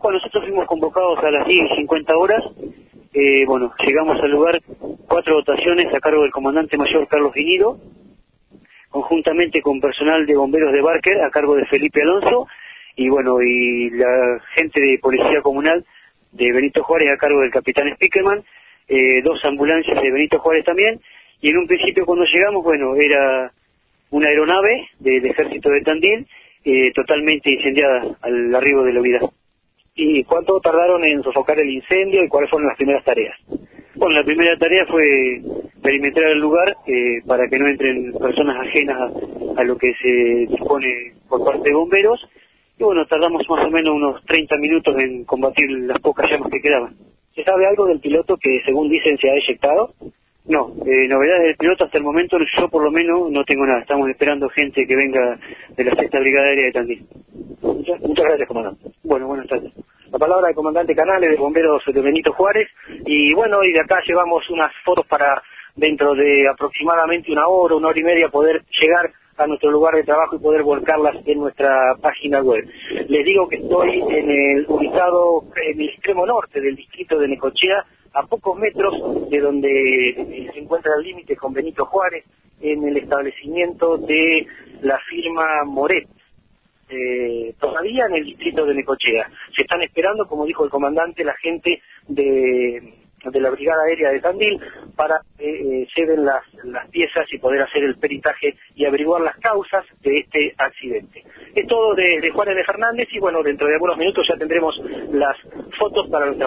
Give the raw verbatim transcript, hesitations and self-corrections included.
Bueno, nosotros fuimos convocados a las diez y cincuenta horas. Eh, bueno, llegamos al lugar, cuatro dotaciones a cargo del comandante mayor Carlos Vinido, conjuntamente con personal de bomberos de Barker a cargo de Felipe Alonso, y bueno, y la gente de policía comunal de Benito Juárez a cargo del capitán Spickerman, eh, dos ambulancias de Benito Juárez también, y en un principio cuando llegamos, bueno, era una aeronave del ejército de Tandil, eh, totalmente incendiada al arribo de la unidad. ¿Y cuánto tardaron en sofocar el incendio y cuáles fueron las primeras tareas? Bueno, la primera tarea fue perimetrar el lugar eh, para que no entren personas ajenas a, a lo que se dispone por parte de bomberos. Y bueno, tardamos más o menos unos treinta minutos en combatir las pocas llamas que quedaban. ¿Se sabe algo del piloto que, según dicen, se ha eyectado? No, eh, novedades del piloto hasta el momento yo por lo menos no tengo nada. Estamos esperando gente que venga de la sexta Brigada Aérea de Tandil. Muchas, muchas gracias, comandante. Bueno, buenas tardes. La palabra del comandante Canales de Bomberos de Benito Juárez. Y bueno, y de acá llevamos unas fotos para dentro de aproximadamente una hora, una hora y media poder llegar a nuestro lugar de trabajo y poder volcarlas en nuestra página web. Les digo que estoy en el ubicado en el extremo norte del distrito de Necochea, a pocos metros de donde se encuentra el límite con Benito Juárez, en el establecimiento de la firma Moret. Eh, todavía en el distrito de Necochea. Se están esperando, como dijo el comandante, la gente de, de la Brigada Aérea de Tandil para que eh, lleven las, las piezas y poder hacer el peritaje y averiguar las causas de este accidente. Es todo de, de Juárez de Fernández y bueno, dentro de algunos minutos ya tendremos las fotos para nuestra